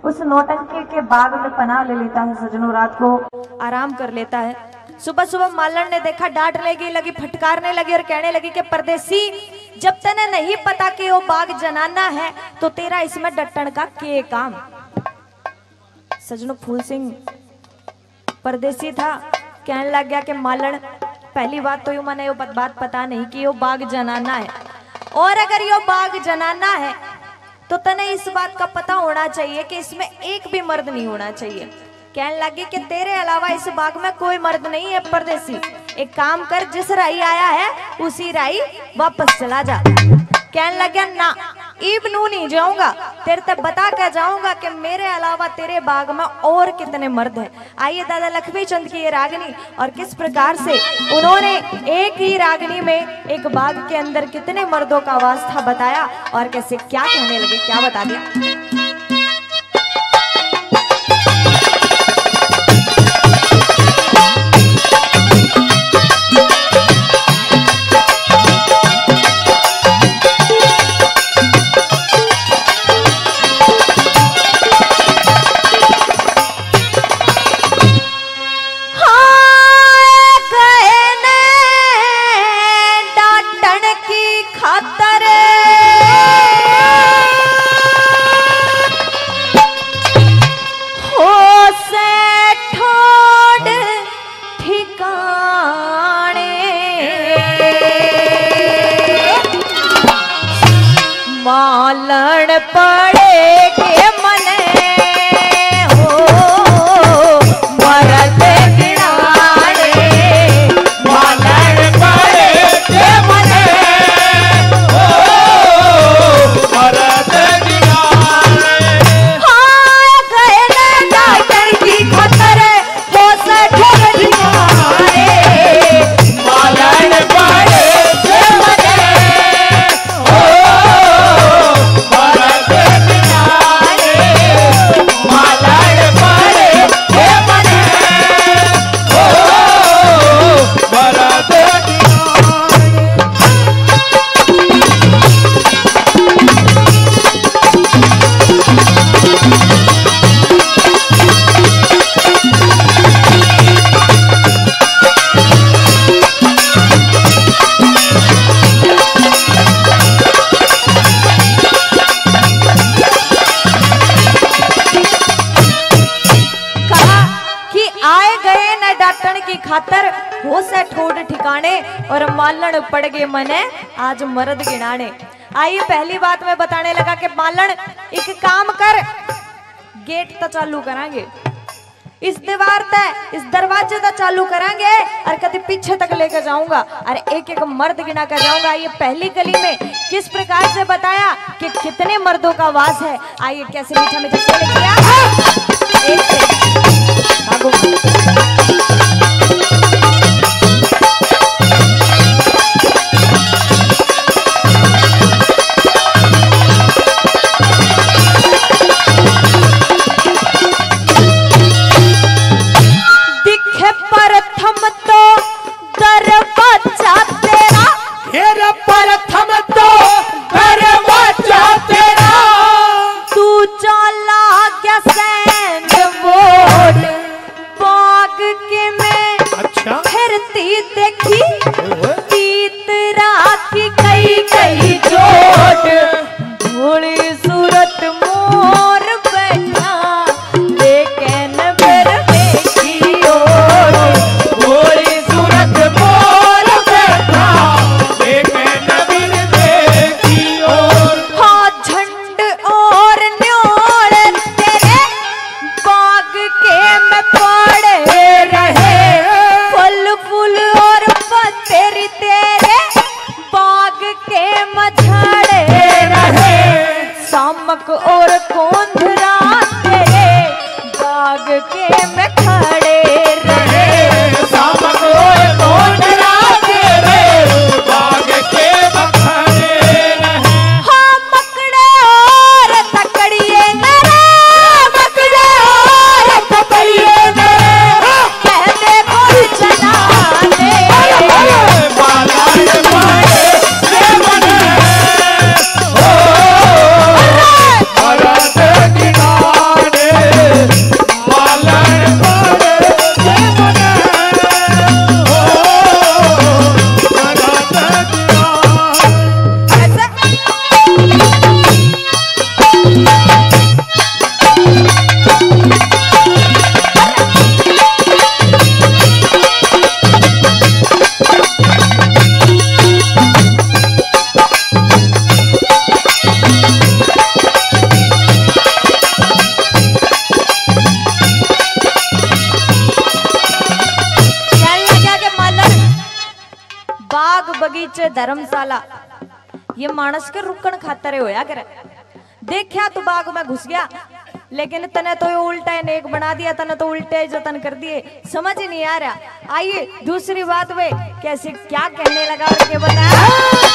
उस नौटंकी के बाग में पनाह ले लेता है सजनों, रात को आराम कर लेता है। सुबह सुबह मालन ने देखा, डांट लगी, फटकारने लगी और कहने लगी कि परदेसी, जब तने नहीं पता कि वो बाग जनाना है तो तेरा इसमें डटन का के काम। सजनों, फूल सिंह परदेसी था, कहने लग गया कि मालन, पहली बात तो यू मैंने यो बात पता नहीं कि यो बाग जनाना है, और अगर यो बाग जनाना है तो तने इस बात का पता होना चाहिए कि इसमें एक भी मर्द नहीं होना चाहिए। कहने लगी कि तेरे अलावा इस बाग में कोई मर्द नहीं है परदेसी, एक काम कर, जिस राई आया है उसी राई वापस चला जा। कहने लगा ना, इब नू नहीं जाऊंगा, तेरे ते बता कर जाऊंगा कि मेरे अलावा तेरे बाग में और कितने मर्द हैं। आइए दादा लक्ष्मी चंद की ये रागनी और किस प्रकार से उन्होंने एक ही रागनी में एक बाग के अंदर कितने मर्दों का वास था बताया, और कैसे क्या कहने लगे, क्या बता दिया। मालन पड़ेगे मने हो मरद गिराने, मालन पड़ेगे मने हो मरद गिराने। हाँ गए न डॉक्टर की खतर हो सठर गिराने, मालन पड़ेगे मने हो खातर हो से ठोड ठिकाने और मालन पड़ गए मने आज मर्द गिनाने। आइए पहली बात में बताने लगा कि मालन एक काम कर, गेट तो चालू करांगे, इस दीवार तक इस दरवाजे तक चालू करांगे और कभी पीछे तक लेकर जाऊंगा और एक एक मर्द गिना कर जाऊंगा। ये पहली गली में किस प्रकार से बताया कि कितने मर्दों का वास है। आइए कैसे मीठा मीठा किया के में बीच धर्मशाला, ये मानस के रुकन खातर होया करे। देखा तू बाग में घुस गया, लेकिन तने तो ये उल्टा नेक बना दिया, तने तो उल्टे जतन कर दिए, समझ ही नहीं आ रहा। आइए दूसरी बात वे कैसे क्या कहने लगा और क्या बताया।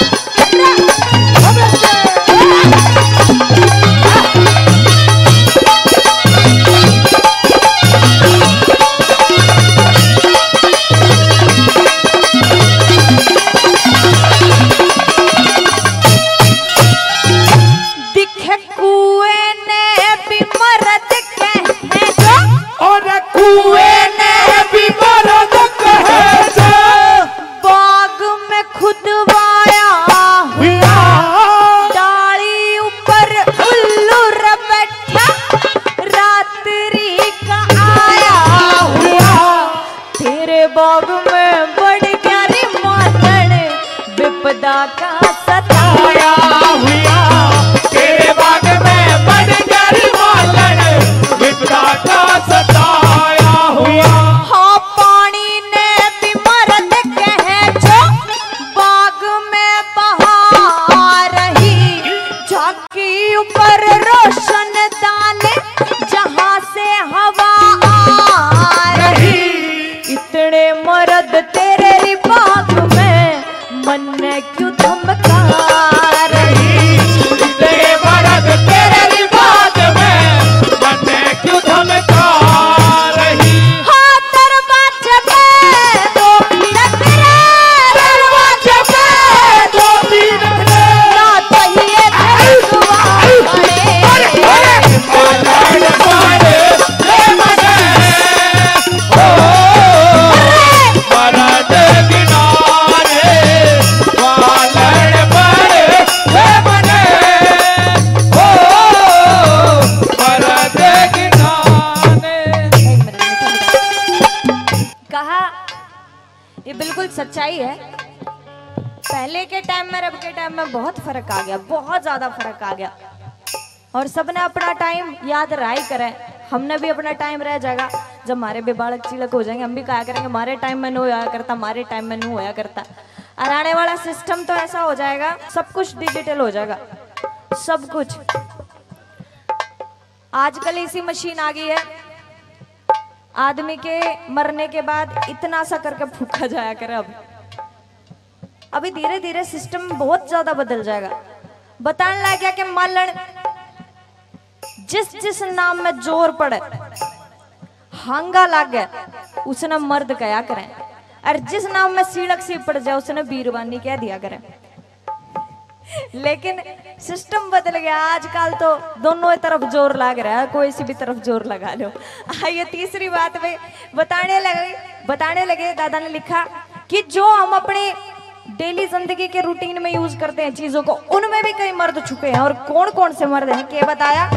बाग में बड़ प्यारी मातड़ विपदा का सताया हुआ, तेरे बाग में बड़ प्यारी मातड़ विपदा का सताया हुआ। हाँ पानी ने भी मर्द कहे जो बाग में बहा रही, झांकी ऊपर रोशन दाने जहां से हवा आ रही। इतने मर्द तेरे बाग में मन क्यों धमका रही, इतने मर्द तेरे बाग में मन क्यों धमका रही। हाँ दरवाजे पे दो पीरत रे, दरवाजे पे दो पीरत रे, ना चाहिए सच्चाई है। पहले के टाइम में अब के टाइम में बहुत फर्क आ गया, बहुत ज्यादा फर्क आ गया। और सबने अपना टाइम याद रहा ही करे, हमने भी अपना टाइम रह जाएगा। जब हमारे भी बालक चिलक हो जाएंगे, हम भी कहा करेंगे हमारे टाइम में नो होया करता, हमारे टाइम में नो होया करता। और आने वाला सिस्टम तो ऐसा हो जाएगा, सब कुछ डिजिटल हो जाएगा, सब कुछ। आजकल ऐसी मशीन आ गई है, आदमी के मरने के बाद इतना सा करके फूका जाया करे। अभी धीरे धीरे सिस्टम बहुत ज्यादा बदल जाएगा। बताने लग गया कि मालन जिस जिस नाम में जोर पड़े, हांगा लग गया, उसने मर्द कहा करें, और जिस नाम में सीढ़क सी पड़ जाए उसने बीरवानी कह दिया करें। लेकिन सिस्टम बदल गया, आजकल तो दोनों तरफ जोर लग रहा है, कोई सी भी तरफ जोर लगा लो। आइए तीसरी बात में बताने लगे दादा ने लिखा कि जो हम अपने डेली जिंदगी के रूटीन में यूज करते हैं चीजों को, उनमें भी कई मर्द छुपे हैं। और कौन कौन से मर्द हैं, क्या बताया?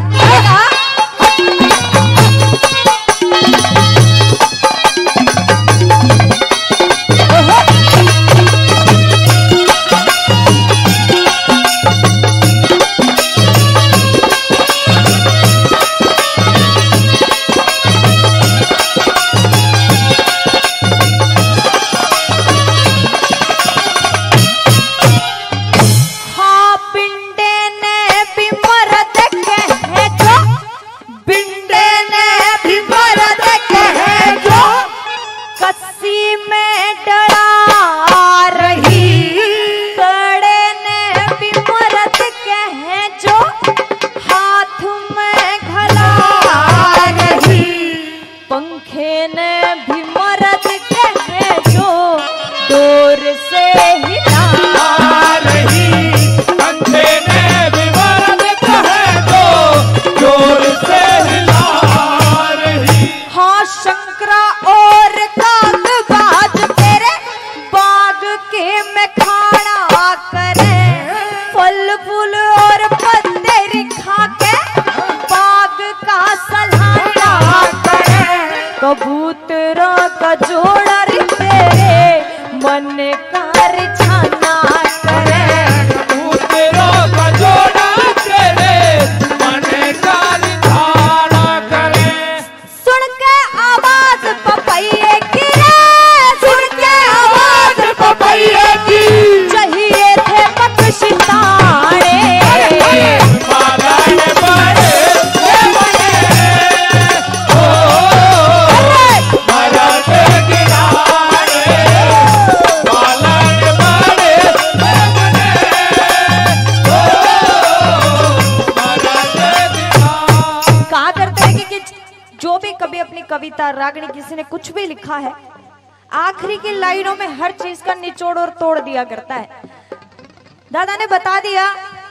कि जो भी कभी अपनी कविता रागनी किसी ने कुछ भी लिखा है, आखिरी की लाइनों में हर चीज का निचोड़ और तोड़ दिया करता है। दादा ने बता दिया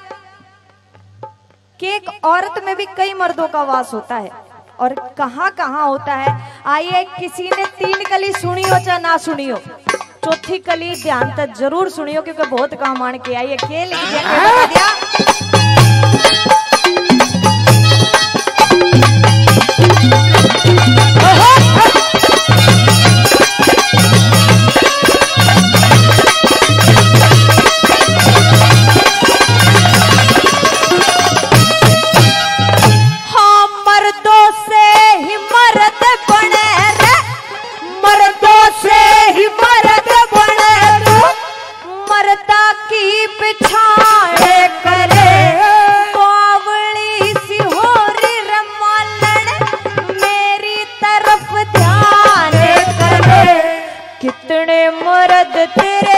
कि एक औरत में भी कई मर्दों का वास होता है और कहां कहां होता है। आइए, किसी ने 3 कली सुनी हो चाहे ना सुनी हो, चौथी कली ध्यान तक जरूर सुनियो क्योंकि बहुत काम आने के। आइए, के लिख दिया, क्या बता दिया? कितने मर्द तेरे